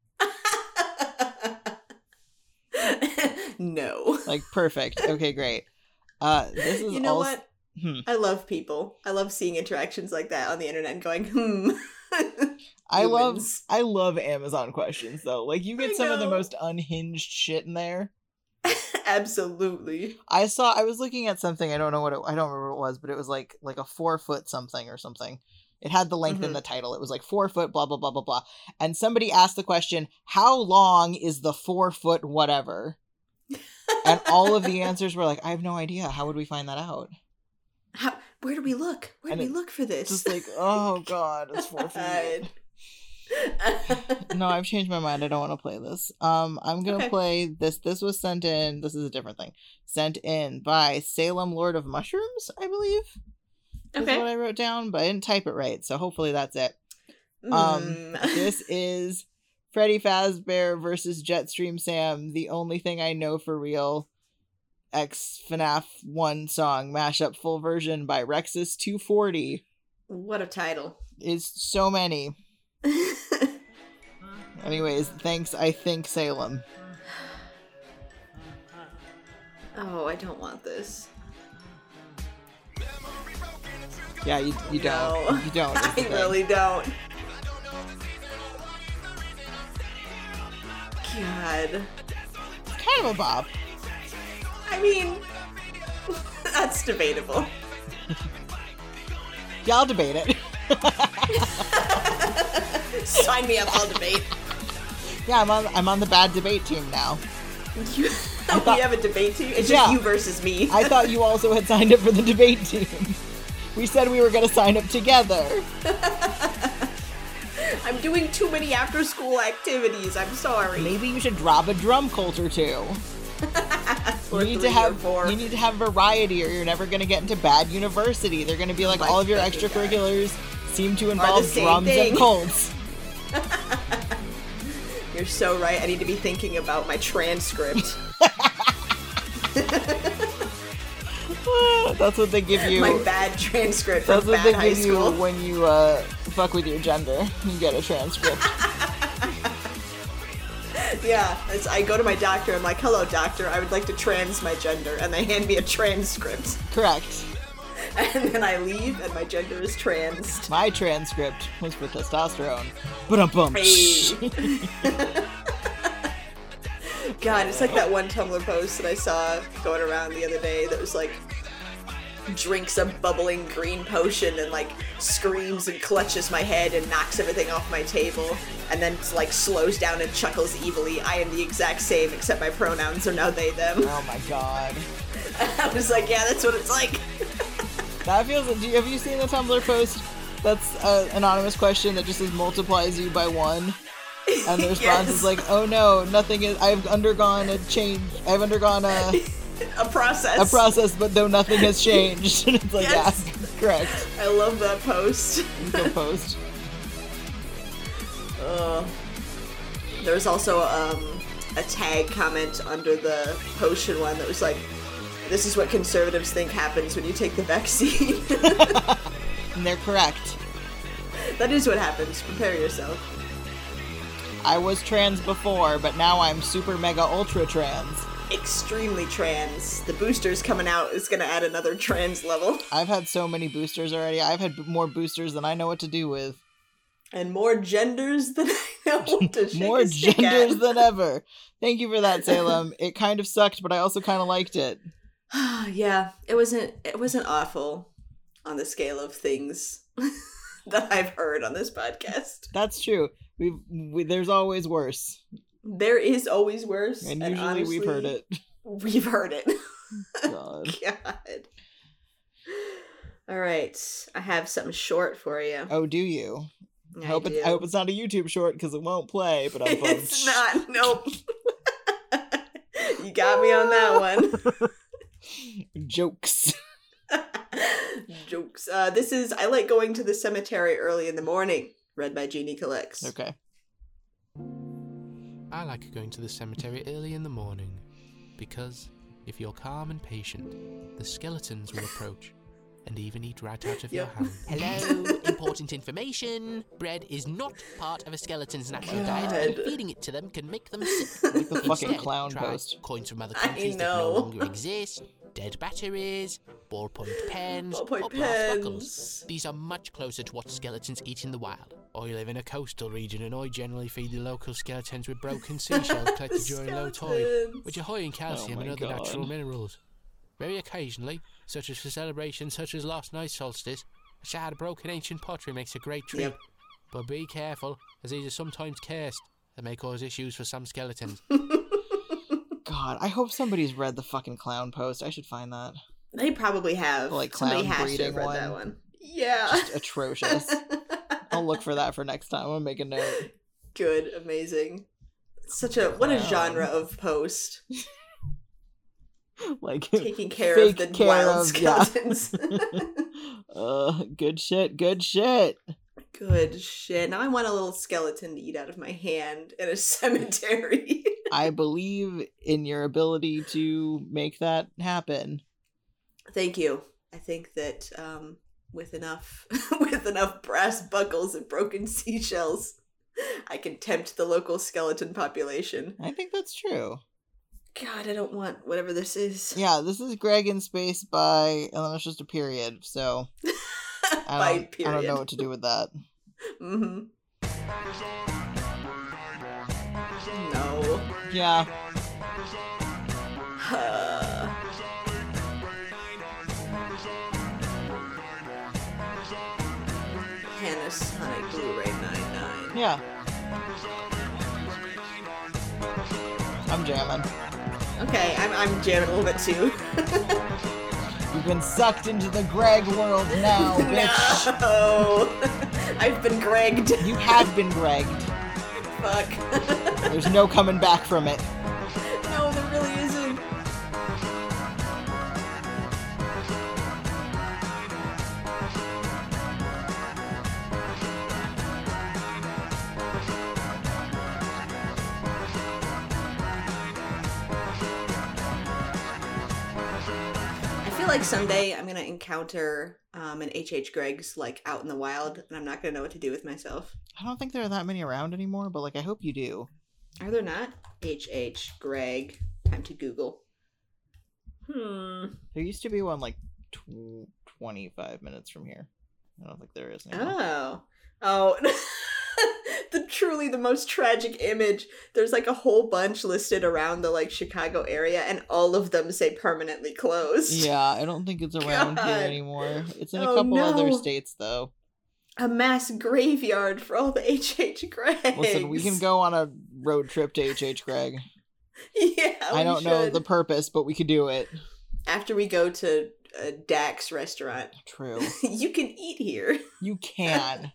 No. Like, perfect. Okay, great. This is what? I love people. I love seeing interactions like that on the internet and going, I love Amazon questions though. Like, you get some of the most unhinged shit in there. Absolutely. I was looking at something, I don't remember what it was, but it was like a 4 foot something or something. It had the length in the title. It was like 4 foot, blah, blah, blah, blah, blah. And somebody asked the question, how long is the 4 foot whatever? And all of the answers were like, I have no idea. How would we find that out? Where do we look? Where do we look for this? Just like, oh god, it's 4 feet. No, I've changed my mind. I don't want to play this. I'm gonna play this. This was sent in. This is a different thing. Sent in by Salem Lord of Mushrooms, I believe. That's what I wrote down, but I didn't type it right, so hopefully that's it. This is Freddy Fazbear versus Jetstream Sam. The only thing I know for real X FNAF 1 song mashup full version by Rexus 240. What a title. Is so many. Anyways, thanks, I think, Salem. Oh, I don't want this. Yeah, you don't. No. You don't. That's the I thing. really don't. God. Kind of a bop. I mean, that's debatable. Yeah, I'll debate it. Sign me up, I'll debate. Yeah, I'm on the bad debate team now. We have a debate team? It's just you versus me. I thought you also had signed up for the debate team. We said we were going to sign up together. I'm doing too many after-school activities. I'm sorry. Maybe you should drop a drum cult or two. You need to have variety, or you're never going to get into bad university. They're going to be like all of your extracurriculars seem to involve drums and cults. You're so right. I need to be thinking about my transcript. That's what they give you. My bad transcript That's from what bad they high give school. you when you fuck with your gender. You get a transcript. Yeah, I go to my doctor. I'm like, "Hello, doctor. I would like to trans my gender," and they hand me a transcript. Correct. And then I leave, and my gender is trans. My transcript was for testosterone. Ba-dum-bum. Hey. God, it's like that one Tumblr post that I saw going around the other day that was like, drinks a bubbling green potion and like screams and clutches my head and knocks everything off my table, and then like slows down and chuckles evilly. I am the exact same, except my pronouns are now they, them. Oh my god. I was like, yeah, that's what it's like. That feels. Have you seen the Tumblr post? That's an anonymous question that just says multiplies you by 1. And the response is like, oh no, nothing is. I've undergone a change. I've undergone a process. A process, but though nothing has changed. And it's like, Yes. yeah, correct. I love that post. Good post. There was also a tag comment under the potion one that was like, "This is what conservatives think happens when you take the vaccine." And they're correct. That is what happens. Prepare yourself. I was trans before, but now I'm super mega ultra trans. Extremely trans. The boosters coming out is going to add another trans level. I've had so many boosters already. I've had more boosters than I know what to do with. And more genders than I know what to shake More a stick genders at. than ever. Thank you for that, Salem. It kind of sucked, but I also kind of liked it. Yeah, it wasn't awful on the scale of things that I've heard on this podcast. That's true. There's always worse. There is always worse. And usually honestly, we've heard it. We've heard it. God. God. All right. I have something short for you. Oh, do you? I hope do. it's not a YouTube short because it won't play, but I'm It's not. Nope. You got me on that one. Jokes. Jokes. This is I Like Going to the Cemetery Early in the Morning, read by Jeannie Collects. Okay. I like going to the cemetery early in the morning, because if you're calm and patient, the skeletons will approach and even eat right out of your hand. Hello, important information. Bread is not part of a skeleton's natural diet, and feeding it to them can make them sick. Like the fucking Instead, clown try post. coins from other I countries that no know. longer exist, dead batteries, ballpoint pens, Ballpoint or brass buckles. pens. These are much closer to what skeletons eat in the wild. I live in a coastal region and I generally feed the local skeletons with broken seashells collected during low tide, Skeletons. which are high in calcium Oh and my other God. natural minerals. Very occasionally, such as for celebrations such as last night's solstice, a shard of broken ancient pottery makes a great treat. Yep. But be careful, as these are sometimes cursed and may cause issues for some skeletons. God, I hope somebody's read the fucking clown post. I should find that. They probably have. Like Somebody clown has to have breeding read that one. one. Yeah. Just atrocious. I'll look for that for next time. I'm gonna make a note. Good. Amazing. What a Clown. genre of post. Like Taking care of fake the care wild of- yeah. skeletons. good shit, good shit. Good shit. Now I want a little skeleton to eat out of my hand in a cemetery. I believe in your ability to make that happen. Thank you. I think that with enough brass buckles and broken seashells, I can tempt the local skeleton population. I think that's true. God, I don't want whatever this is. Yeah, this is Greg in Space by, and then it's just a period, so I don't know what to do with that. Mm-hmm. No. Yeah. Panasonic Blu-ray 99. Yeah. I'm jamming. Okay, I'm jamming a little bit too. You've been sucked into the Greg world now, bitch. No! I've been Gregged. You have been Gregged. Fuck. There's no coming back from it. No, there really isn't. I feel like someday I'm gonna encounter an H.H. Greg's like out in the wild, and I'm not gonna know what to do with myself. I don't think there are that many around anymore, but like I hope you do. Are there not? H.H. Greg. Time to Google. There used to be one like 25 minutes from here. I don't think there is anymore. Oh. The most tragic image. There's like a whole bunch listed around the like Chicago area, and all of them say permanently closed. Yeah, I don't think it's around God. here anymore. It's in a Oh, couple no. other states though. A mass graveyard for all the H.H. Gregs. Listen, we can go on a road trip to H.H. Gregg. Yeah, I don't know the purpose, but we could do it. After we go to a Dax restaurant. True. You can eat here. You can.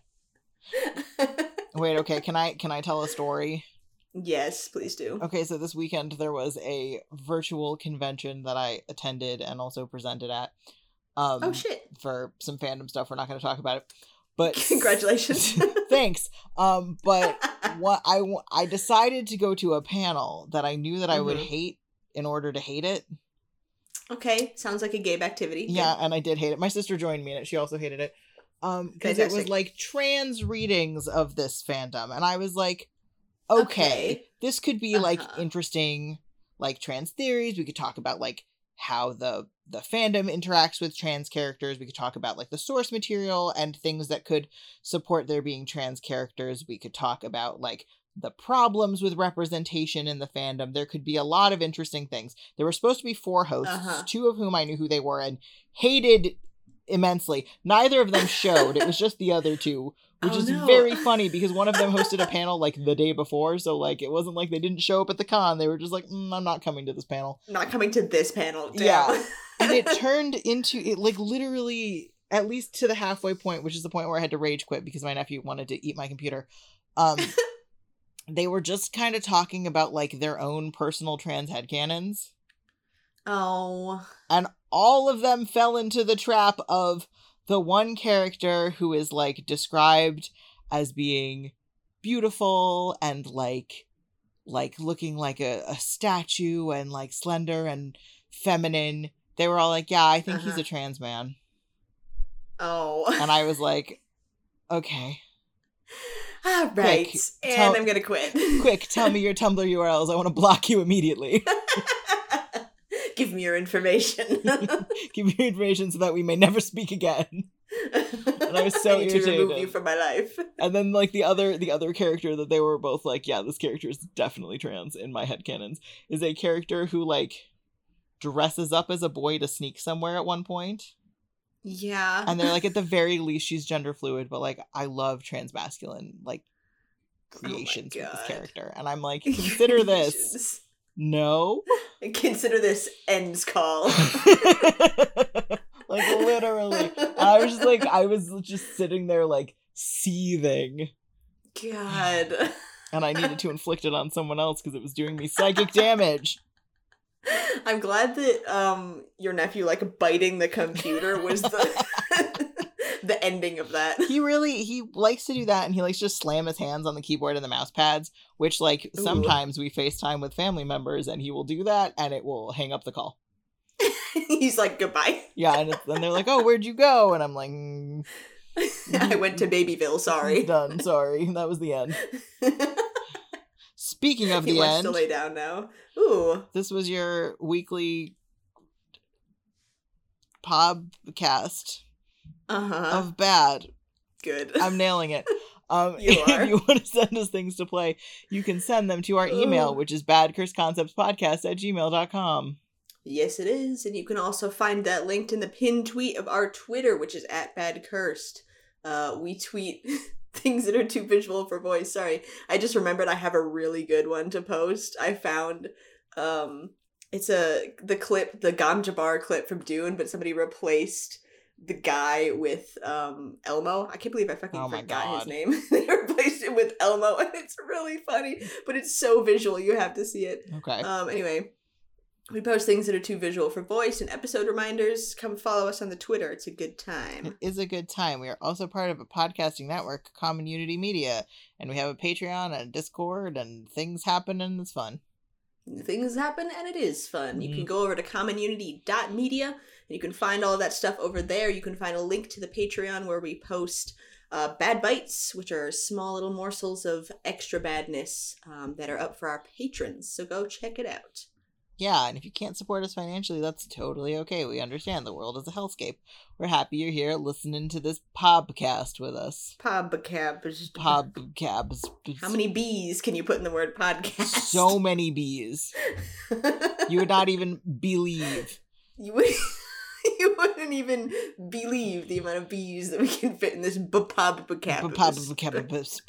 Wait, okay, can I tell a story? Yes, please do. Okay, so this weekend there was a virtual convention that I attended and also presented at. Oh shit. For some fandom stuff, we're not going to talk about it. But Congratulations. Thanks. But what I decided to go to a panel that I knew that I would hate in order to hate it. Okay, sounds like a Gabe activity. Yeah, and I did hate it. My sister joined me in it. She also hated it. Because it was like trans readings of this fandom, and I was like, okay. This could be like interesting, like trans theories. We could talk about like how the fandom interacts with trans characters. We could talk about like the source material and things that could support there being trans characters. We could talk about like the problems with representation in the fandom. There could be a lot of interesting things. There were supposed to be 4 hosts, 2 of whom I knew who they were and hated immensely. Neither of them showed. It was just the other 2, which is very funny because one of them hosted a panel like the day before, so like it wasn't like they didn't show up at the con. They were just like, I'm not coming to this panel. Not coming to this panel. Damn. Yeah. And it turned into it like literally at least to the halfway point, which is the point where I had to rage quit because my nephew wanted to eat my computer. They were just kind of talking about like their own personal trans headcanons. Oh. And all of them fell into the trap of the one character who is like described as being beautiful and like looking like a statue and like slender and feminine. They were all like, yeah, I think he's a trans man. Oh. And I was like, okay. All right. And I'm going to quit. Quick, tell me your Tumblr URLs. I want to block you immediately. Give me your information. Give me your information so that we may never speak again. And I was so I need irritated. to remove you from my life. And then like the other character that they were both like, yeah, this character is definitely trans in my headcanons, is a character who like dresses up as a boy to sneak somewhere at one point. Yeah. And they're like, at the very least she's gender fluid, but like I love transmasculine like creations with this character. And I'm like, consider this. No. Consider this ends call. Like literally. I was just sitting there like seething. God. And I needed to inflict it on someone else because it was doing me psychic damage. I'm glad that your nephew like biting the computer was the the ending of that. He likes to do that, and he likes to just slam his hands on the keyboard and the mouse pads, which, like, sometimes we FaceTime with family members, and he will do that, and it will hang up the call. He's like, goodbye. Yeah, and they're like, oh, where'd you go? And I'm like, I went to Babyville, sorry. Done, sorry. That was the end. Speaking of he the wants end. to lay down now. Ooh. This was your weekly podcast of bad. Good. I'm nailing it. You are. If you want to send us things to play, you can send them to our email, which is badcurseconceptspodcast@gmail.com. Yes, it is. And you can also find that linked in the pinned tweet of our Twitter, which is @badcursed. We tweet things that are too visual for voice. Sorry. I just remembered I have a really good one to post. I found, it's the Ganja Bar clip from Dune, but somebody replaced the guy with Elmo. I can't believe I fucking forgot his name. They replaced him with Elmo, and it's really funny, but it's so visual. You have to see it. Okay. Anyway. We post things that are too visual for voice and episode reminders. Come follow us on the Twitter. It's a good time. It is a good time. We are also part of a podcasting network, Common Unity Media, and we have a Patreon and a Discord, and things happen, and it's fun. Things happen, and it is fun. You can go over to commonunity.media, and you can find all of that stuff over there. You can find a link to the Patreon where we post Bad Bites, which are small little morsels of extra badness that are up for our patrons. So go check it out. Yeah, and if you can't support us financially, that's totally okay. We understand the world is a hellscape. We're happy you're here listening to this podcast with us. Podcabs. How many B's can you put in the word podcast? So many B's. You would not even believe. You wouldn't even believe the amount of B's that we can fit in this It's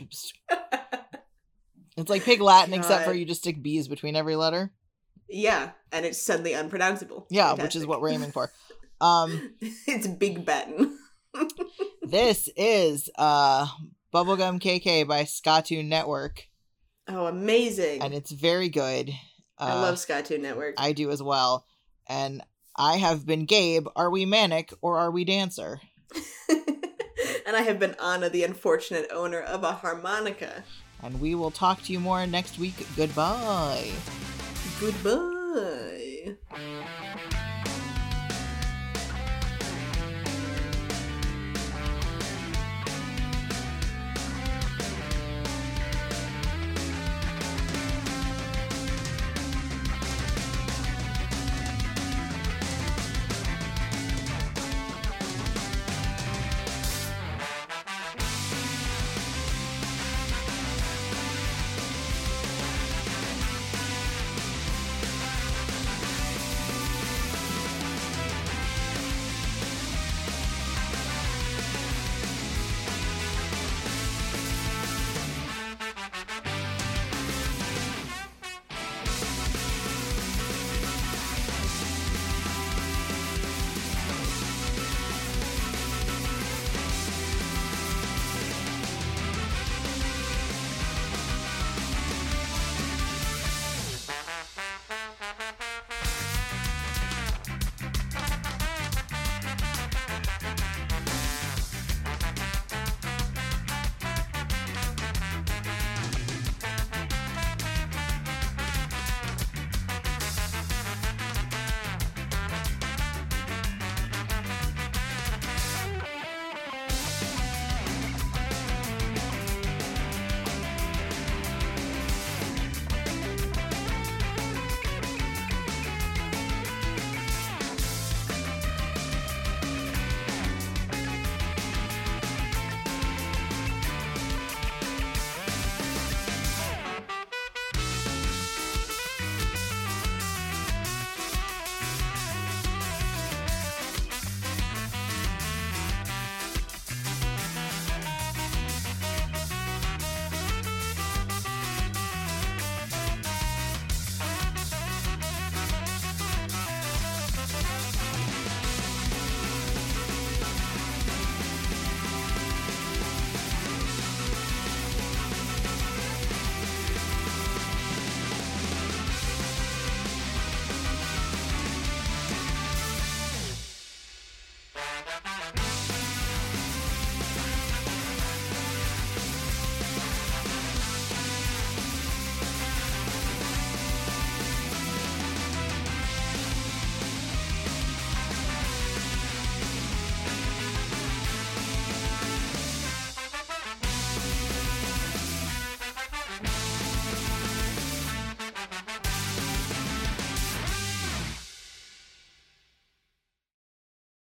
like Pig Latin, except for you just stick B's between every letter. Yeah, and it's suddenly unpronounceable. Yeah, Fantastic. which is what we're aiming for. It's Big Batten. This is Bubblegum KK by Skatoon Network. Oh, amazing. And it's very good. I love Skatoon Network. I do as well. And I have been Gabe. Are we Manic or are we Dancer? And I have been Anna, the unfortunate owner of a harmonica. And we will talk to you more next week. Goodbye. Goodbye.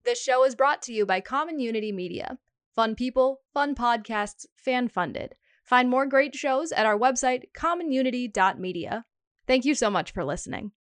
This show is brought to you by Common Unity Media. Fun people, fun podcasts, fan-funded. Find more great shows at our website, commonunity.media. Thank you so much for listening.